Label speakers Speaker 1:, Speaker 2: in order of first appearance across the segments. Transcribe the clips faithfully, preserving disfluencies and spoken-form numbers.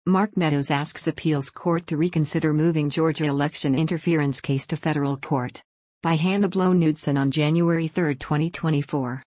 Speaker 1: Mark Meadows asks appeals court to reconsider moving Georgia election interference case to federal court. By Hannah Blow Knudsen on January third, twenty twenty-four.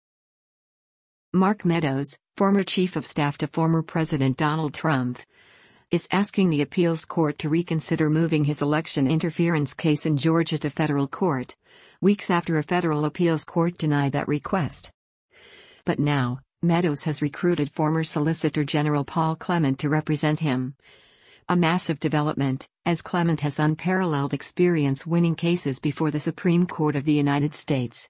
Speaker 1: Mark Meadows, former chief of staff to former President Donald Trump, is asking the appeals court to reconsider moving his election interference case in Georgia to federal court, weeks after a federal appeals court denied that request. But now, Meadows has recruited former Solicitor General Paul Clement to represent him. A massive development, as Clement has unparalleled experience winning cases before the Supreme Court of the United States.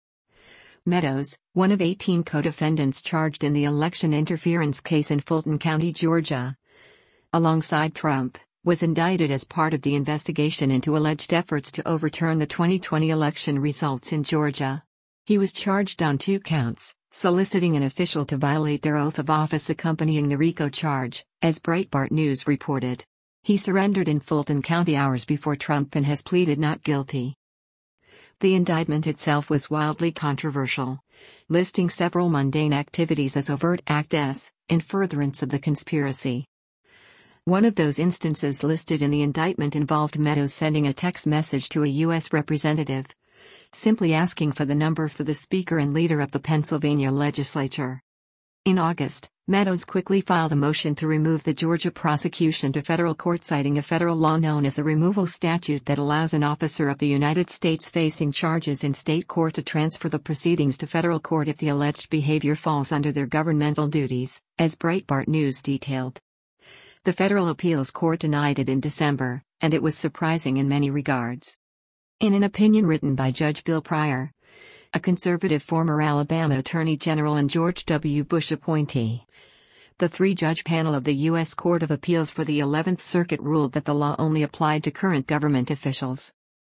Speaker 1: Meadows, one of eighteen co-defendants charged in the election interference case in Fulton County, Georgia, alongside Trump, was indicted as part of the investigation into alleged efforts to overturn the twenty twenty election results in Georgia. He was charged on two counts: soliciting an official to violate their oath of office accompanying the RICO charge, as Breitbart News reported. He surrendered in Fulton County hours before Trump and has pleaded not guilty. The indictment itself was wildly controversial, listing several mundane activities as overt acts in furtherance of the conspiracy. One of those instances listed in the indictment involved Meadows sending a text message to a U S representative, simply asking for the number for the Speaker and leader of the Pennsylvania legislature. In August, Meadows quickly filed a motion to remove the Georgia prosecution to federal court, citing a federal law known as the removal statute that allows an officer of the United States facing charges in state court to transfer the proceedings to federal court if the alleged behavior falls under their governmental duties, as Breitbart News detailed. The federal appeals court denied it in December, and it was surprising in many regards. In an opinion written by Judge Bill Pryor, a conservative former Alabama Attorney General and George W. Bush appointee, the three-judge panel of the U S Court of Appeals for the eleventh Circuit ruled that the law only applied to current government officials.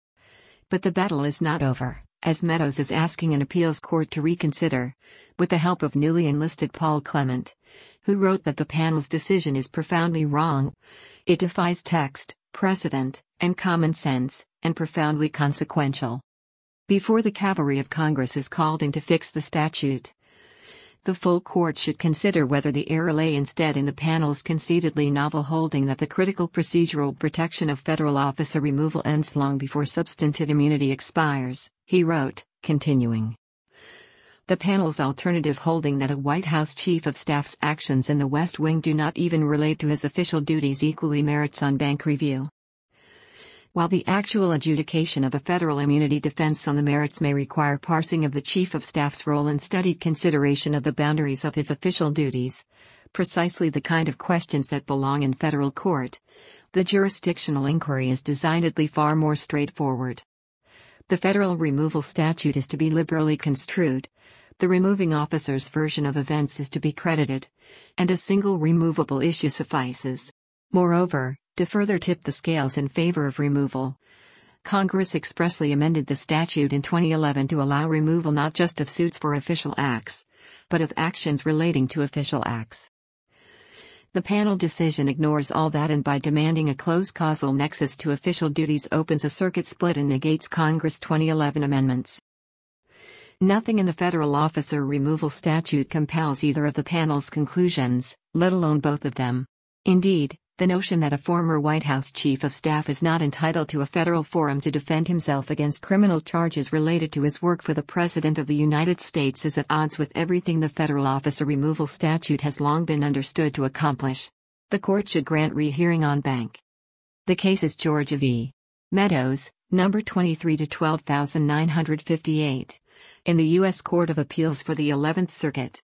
Speaker 1: But the battle is not over, as Meadows is asking an appeals court to reconsider, with the help of newly enlisted Paul Clement, who wrote that the panel's decision is profoundly wrong. It defies text, precedent, and common sense, and profoundly consequential. Before the cavalry of Congress is called in to fix the statute, the full court should consider whether the error lay instead in the panel's conceitedly novel holding that the critical procedural protection of federal officer removal ends long before substantive immunity expires, he wrote, continuing. The panel's alternative holding that a White House chief of staff's actions in the West Wing do not even relate to his official duties equally merits on-bank review. While the actual adjudication of a federal immunity defense on the merits may require parsing of the chief of staff's role and studied consideration of the boundaries of his official duties, precisely the kind of questions that belong in federal court, the jurisdictional inquiry is designedly far more straightforward. The federal removal statute is to be liberally construed, the removing officer's version of events is to be credited, and a single removable issue suffices. Moreover, to further tip the scales in favor of removal, Congress expressly amended the statute in twenty eleven to allow removal not just of suits for official acts, but of actions relating to official acts. The panel decision ignores all that and by demanding a close causal nexus to official duties opens a circuit split and negates Congress' twenty eleven amendments. Nothing in the federal officer removal statute compels either of the panel's conclusions, let alone both of them. Indeed, the notion that a former White House chief of staff is not entitled to a federal forum to defend himself against criminal charges related to his work for the President of the United States is at odds with everything the federal officer removal statute has long been understood to accomplish. The court should grant rehearing en banc. The case is Georgia v. Meadows, number twenty-three to twelve thousand nine hundred fifty-eight, in the U S Court of Appeals for the eleventh Circuit.